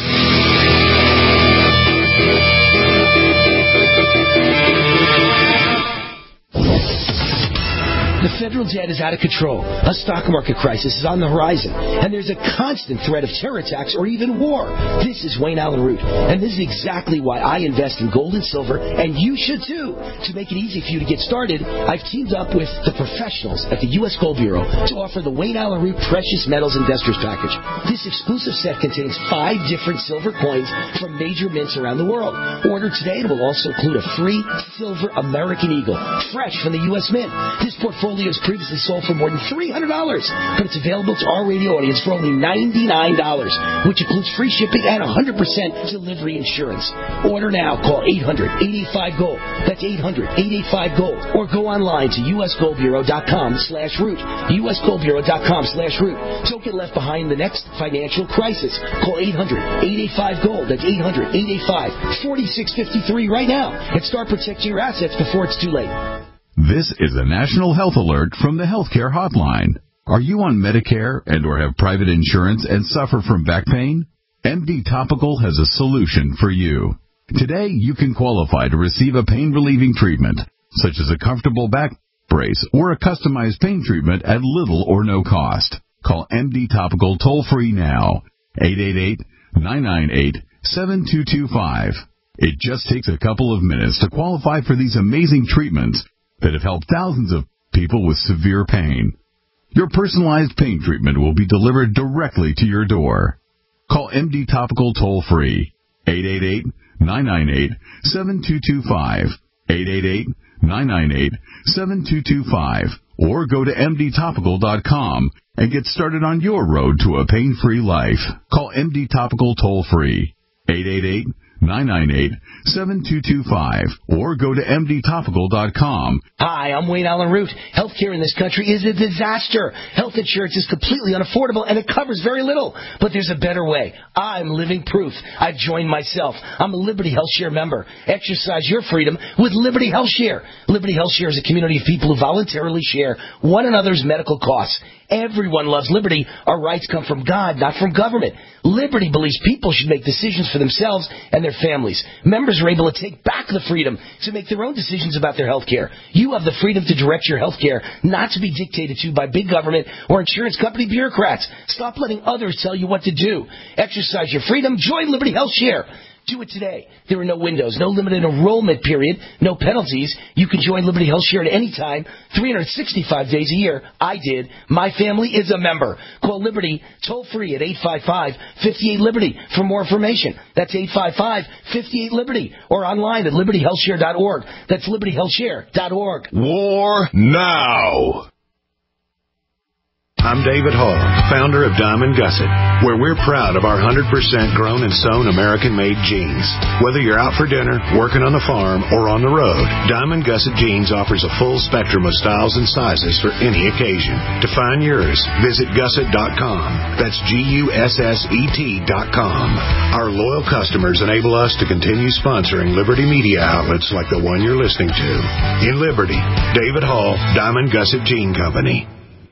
The federal debt is out of control. A stock market crisis is on the horizon. And there's a constant threat of terror attacks or even war. This is Wayne Allyn Root. And this is exactly why I invest in gold and silver, and you should too. To make it easy for you to get started, I've teamed up with the professionals at the U S Gold Bureau to offer the Wayne Allyn Root Precious Metals Investors Package. This exclusive set contains five different silver coins from major mints around the world. Order today and it will also include a free silver American Eagle, fresh from the U S Mint. This portfolio has previously sold for more than three hundred dollars, but it's available to our radio audience for only ninety-nine dollars, which includes free shipping and one hundred percent delivery insurance. Order now. Call eight hundred, eight eight five, GOLD. That's eight hundred, eight eight five, GOLD. Or go online to usgoldbureau.com slash root. usgoldbureau.com slash root. Don't get left behind the next financial crisis. Call eight hundred, eight eight five, GOLD. That's eight hundred, eight eight five, four six five three right now and start protecting your assets before it's too late. This is a national health alert from the Healthcare Hotline. Are you on Medicare and or have private insurance and suffer from back pain? M D Topical has a solution for you. Today, you can qualify to receive a pain-relieving treatment, such as a comfortable back brace or a customized pain treatment at little or no cost. Call M D Topical toll-free now, eight eight eight, nine nine eight, seven two two five. It just takes a couple of minutes to qualify for these amazing treatments that have helped thousands of people with severe pain. Your personalized pain treatment will be delivered directly to your door. Call M D Topical toll-free, eight eight eight, nine nine eight, seven two two five, eight eight eight, nine nine eight, seven two two five, or go to m d topical dot com and get started on your road to a pain-free life. Call M D Topical toll-free, eight eight eight, nine nine eight, seven two two five, or go to m d topical dot com. Hi, I'm Wayne Allyn Root. Healthcare in this country is a disaster. Health insurance is completely unaffordable, and it covers very little. But there's a better way. I'm living proof. I've joined myself. I'm a Liberty Health Share member. Exercise your freedom with Liberty Health Share. Liberty Health Share is a community of people who voluntarily share one another's medical costs. Everyone loves liberty. Our rights come from God, not from government. Liberty believes people should make decisions for themselves and their families. Members are able to take back the freedom to make their own decisions about their health care. You have the freedom to direct your health care, not to be dictated to by big government or insurance company bureaucrats. Stop letting others tell you what to do. Exercise your freedom. Join Liberty Health Share. Do it today. There are no windows, no limited enrollment period, no penalties. You can join Liberty Health Share at any time, three hundred sixty-five days a year. I did. My family is a member. Call Liberty toll-free at eight five five, five eight, Liberty for more information. That's eight five five, five eight, Liberty or online at liberty health share dot org. That's liberty health share dot org. War now. I'm David Hall, founder of Diamond Gusset, where we're proud of our one hundred percent grown and sewn American-made jeans. Whether you're out for dinner, working on the farm, or on the road, Diamond Gusset Jeans offers a full spectrum of styles and sizes for any occasion. To find yours, visit gusset dot com. That's G U S S E T dot com. Our loyal customers enable us to continue sponsoring Liberty media outlets like the one you're listening to. In Liberty, David Hall, Diamond Gusset Jean Company.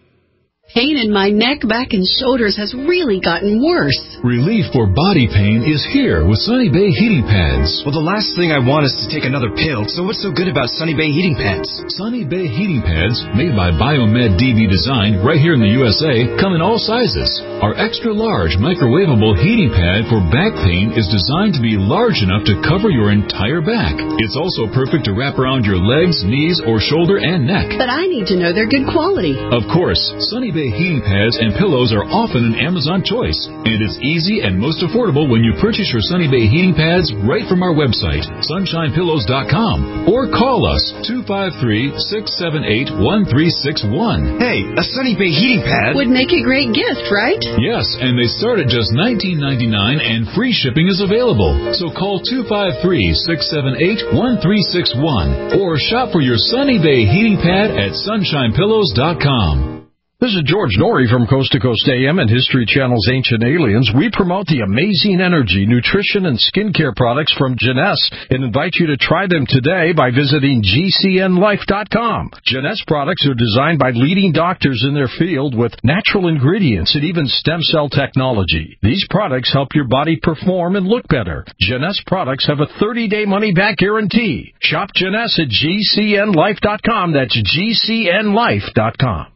Pain in my neck, back, and shoulders has really gotten worse. Relief for body pain is here with Sunny Bay Heating Pads. Well, the last thing I want is to take another pill, so what's so good about Sunny Bay Heating Pads? Sunny Bay Heating Pads, made by Biomed D B Design right here in the U S A, come in all sizes. Our extra-large microwavable heating pad for back pain is designed to be large enough to cover your entire back. It's also perfect to wrap around your legs, knees, or shoulder and neck. But I need to know they're good quality. Of course, Sunny Bay heating pads and pillows are often an Amazon choice, and it's easy and most affordable when you purchase your Sunny Bay heating pads right from our website, sunshine pillows dot com, or call us two five three, six seven eight, one three six one. Hey, a Sunny Bay heating pad would make a great gift, right? Yes, and they start at just nineteen ninety-nine and free shipping is available. So call two five three, six seven eight, one three six one or shop for your Sunny Bay heating pad at sunshine pillows dot com. This is George Norrie from Coast to Coast A M and History Channel's Ancient Aliens. We promote the amazing energy, nutrition, and skincare products from Jeunesse and invite you to try them today by visiting G C N life dot com. Jeunesse products are designed by leading doctors in their field with natural ingredients and even stem cell technology. These products help your body perform and look better. Jeunesse products have a thirty-day money-back guarantee. Shop Jeunesse at G C N life dot com. That's G C N life dot com.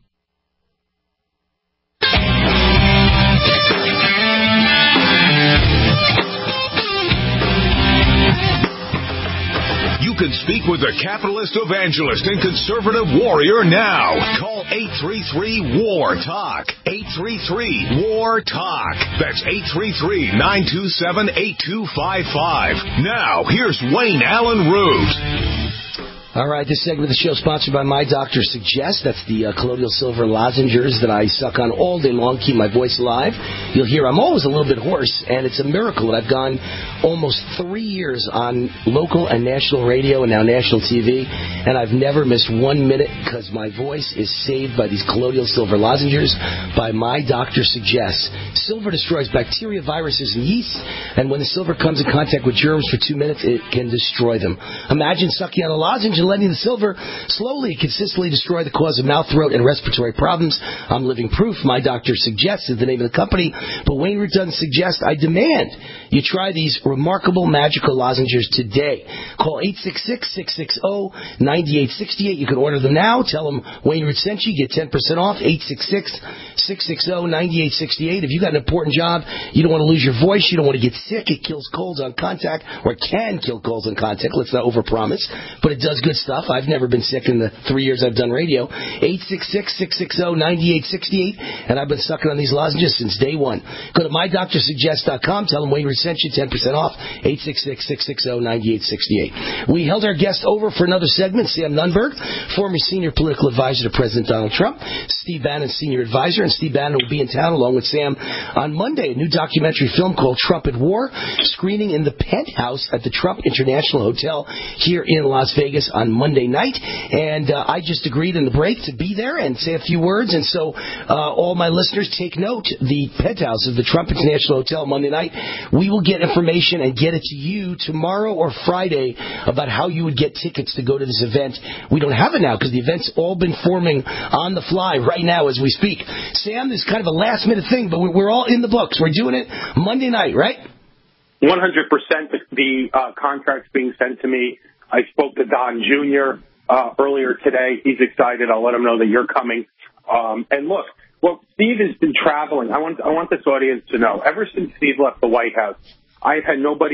You can speak with the capitalist evangelist and conservative warrior now. Call eight three three, W A R, TALK. eight three three, W A R, TALK. That's eight three three, nine two seven, eight two five five. Now, here's Wayne Allen Root. All right, this segment of the show is sponsored by My Doctor Suggest. That's the uh, colloidal silver lozenges that I suck on all day long, keep my voice alive. You'll hear I'm always a little bit hoarse, and it's a miracle that I've gone almost three years on local and national radio and now national T V, and I've never missed one minute because my voice is saved by these colloidal silver lozenges by My Doctor Suggest. Silver destroys bacteria, viruses, and yeast, and when the silver comes in contact with germs for two minutes, it can destroy them. Imagine sucking on a lozenge and letting the silver slowly and consistently destroy the cause of mouth, throat, and respiratory problems. I'm living proof. My Doctor Suggests is the name of the company, but Wayne Root doesn't suggest. I demand you try these remarkable magical lozenges today. Call eight six six, six six zero, nine eight six eight. You can order them now. Tell them Wayne Root sent you. Get ten percent off. eight six six, six six zero, nine eight six eight. If you've got an important job, you don't want to lose your voice, you don't want to get sick, it kills colds on contact, or can kill colds on contact. Let's not overpromise, but it does good stuff. I've never been sick in the three years I've done radio. eight six six, six six zero, nine eight six eight, and I've been sucking on these lozenges since day one. Go to my doctor suggest dot com. Tell them Wayne Root sent you, ten percent off. eight six six, six six zero, nine eight six eight. We held our guest over for another segment, Sam Nunberg, former senior political advisor to President Donald Trump. Steve Bannon, senior advisor, and Steve Bannon will be in town along with Sam on Monday. A new documentary film called Trump at War, screening in the Penthouse at the Trump International Hotel here in Las Vegas on Monday night. And uh, I just agreed in the break to be there and say a few words. And so uh, all my listeners, take note. The Penthouse of the Trump International Hotel Monday night. We will get information and get it to you tomorrow or Friday about how you would get tickets to go to this event. We don't have it now because the event's all been forming on the fly right now as we speak. Sam, this is kind of a last-minute thing, but we're all in the books. We're doing it Monday night, right? one hundred percent. The uh, contract's being sent to me. I spoke to Don Junior Uh, earlier today. He's excited. I'll let him know that you're coming. Um, and look, well, Steve has been traveling. I want I want this audience to know. Ever since Steve left the White House, I've had nobody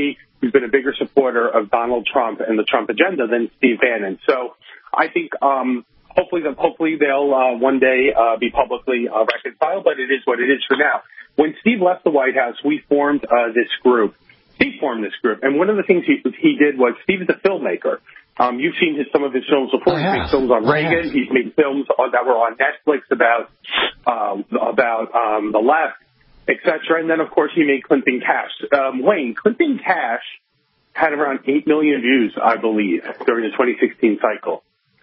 who's been a bigger supporter of Donald Trump and the Trump agenda than Steve Bannon. So I think um, hopefully the, hopefully they'll uh, one day uh, be publicly uh, reconciled, but it is what it is for now. When Steve left the White House, we formed uh, this group. Steve formed this group, and one of the things he he did was Steve is a filmmaker. Um, you've seen his, some of his films before. He's made films on Reagan. He's made films on, that were on Netflix about um, about um, the left, et cetera. And then, of course, he made Clinton Cash. Um, Wayne, Clinton Cash had around eight million views, I believe, during the twenty sixteen cycle.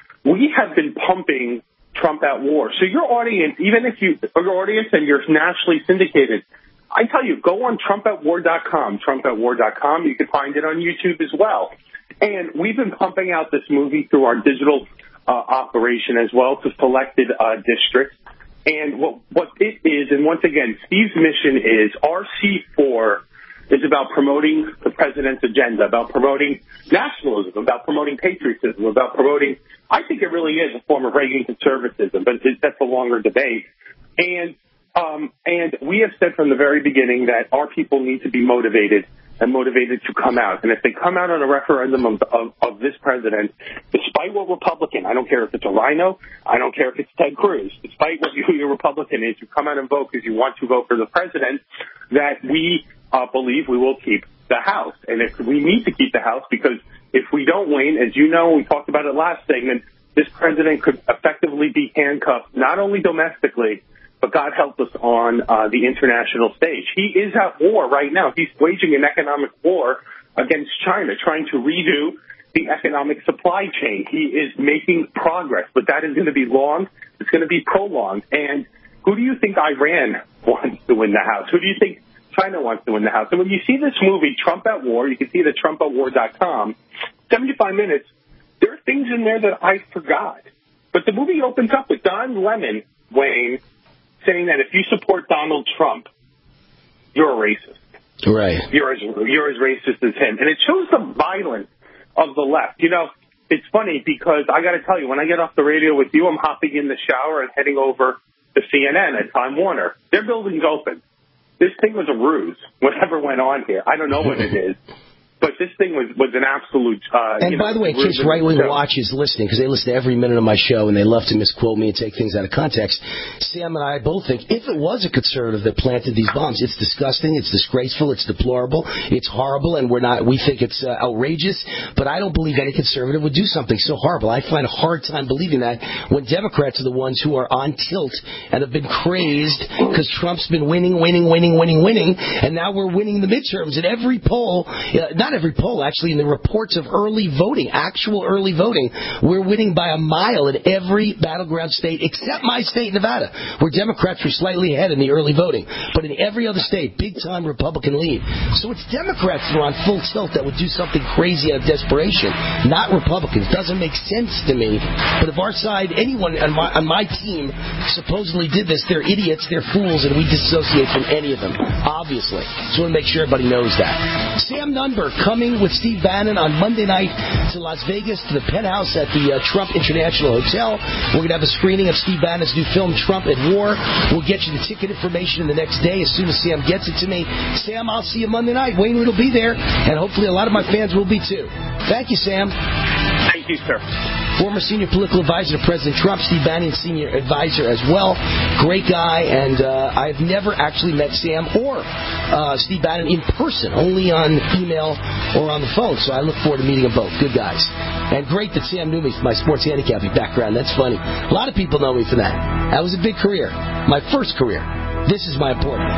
We have been pumping Trump at war. So your audience, even if you, your audience and you're nationally syndicated, I tell you, go on Trump at war dot com, Trump at war dot com. You can find it on YouTube as well. And we've been pumping out this movie through our digital uh, operation as well to selected uh, districts. And what, what it is, and once again, Steve's mission is R C four is about promoting the president's agenda, about promoting nationalism, about promoting patriotism, about promoting, I think it really is a form of Reagan conservatism, but that's a longer debate. And um, and we have said from the very beginning that our people need to be motivated and motivated to come out. And if they come out on a referendum of, of, of this president, despite what Republican, I don't care if it's a rhino, I don't care if it's Ted Cruz, despite what you, your Republican is, you come out and vote because you want to vote for the president, that we uh, believe we will keep the House. And if we need to keep the House, because if we don't win, as you know, we talked about it last segment, this president could effectively be handcuffed, not only domestically, but God help us on uh, the international stage. He is at war right now. He's waging an economic war against China, trying to redo the economic supply chain. He is making progress, but that is going to be long. It's going to be prolonged. And who do you think Iran wants to win the House? Who do you think China wants to win the House? And when you see this movie, Trump at War, you can see it at Trump at war dot com, seventy-five minutes, there are things in there that I forgot. But the movie opens up with Don Lemon, Wayne, saying that if you support Donald Trump, you're a racist. Right. You're as, you're as racist as him. And it shows the violence of the left. You know, it's funny because I got to tell you, when I get off the radio with you, I'm hopping in the shower and heading over to C N N at Time Warner. Their building's open. This thing was a ruse, whatever went on here. I don't know what it is. But this thing was, was an absolute... Uh, and you by know, the way, in case Right Wing Watch is listening, because they listen to every minute of my show and they love to misquote me and take things out of context, Sam and I both think if it was a conservative that planted these bombs, it's disgusting, it's disgraceful, it's deplorable, it's horrible, and we're not. We think it's uh, outrageous, but I don't believe any conservative would do something so horrible. I find a hard time believing that when Democrats are the ones who are on tilt and have been crazed because Trump's been winning, winning, winning, winning, winning, and now we're winning the midterms. In every poll, uh, not every poll, actually, in the reports of early voting, actual early voting, we're winning by a mile in every battleground state except my state, Nevada, where Democrats were slightly ahead in the early voting. But in every other state, big-time Republican lead. So it's Democrats that are on full tilt that would do something crazy out of desperation, not Republicans. Doesn't make sense to me. But if our side, anyone on my, on my team supposedly did this, they're idiots, they're fools, and we disassociate from any of them, obviously. So I want to make sure everybody knows that. Sam Nunberg coming with Steve Bannon on Monday night to Las Vegas, to the penthouse at the uh, Trump International Hotel. We're going to have a screening of Steve Bannon's new film, Trump at War. We'll get you the ticket information the next day as soon as Sam gets it to me. Sam, I'll see you Monday night. Wayne will be there, and hopefully a lot of my fans will be too. Thank you, Sam. Thank you, sir. Former senior political advisor to President Trump, Steve Bannon, senior advisor as well. Great guy, and uh, I've never actually met Sam or uh, Steve Bannon in person, only on email or on the phone, so I look forward to meeting them both. Good guys. And great that Sam knew me for my sports handicapping background. That's funny. A lot of people know me for that. That was a big career. My first career. This is my important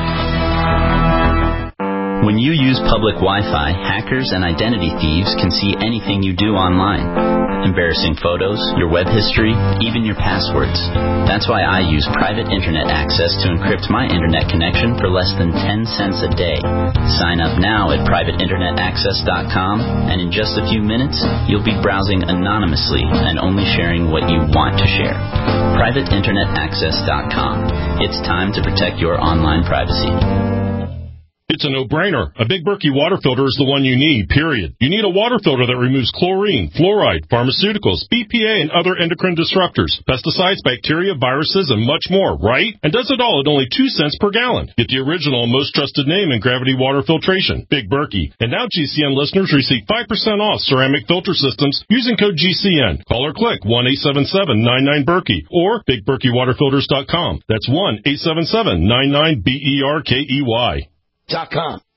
one. When you use public Wi-Fi, hackers and identity thieves can see anything you do online. Embarrassing photos, your web history, even your passwords. That's why I use private internet access to encrypt my internet connection for less than ten cents a day. Sign up now at private internet access dot com, and in just a few minutes, you'll be browsing anonymously and only sharing what you want to share. private internet access dot com. It's time to protect your online privacy. It's a no-brainer. A Big Berkey water filter is the one you need, period. You need a water filter that removes chlorine, fluoride, pharmaceuticals, B P A, and other endocrine disruptors, pesticides, bacteria, viruses, and much more, right? And does it all at only two cents per gallon. Get the original and most trusted name in gravity water filtration, Big Berkey. And now G C N listeners receive five percent off ceramic filter systems using code G C N. Call or click one eight seven seven nine nine Berkey or big berkey water filters dot com. That's one eight seven seven nine nine B E R K E Y. Dot com.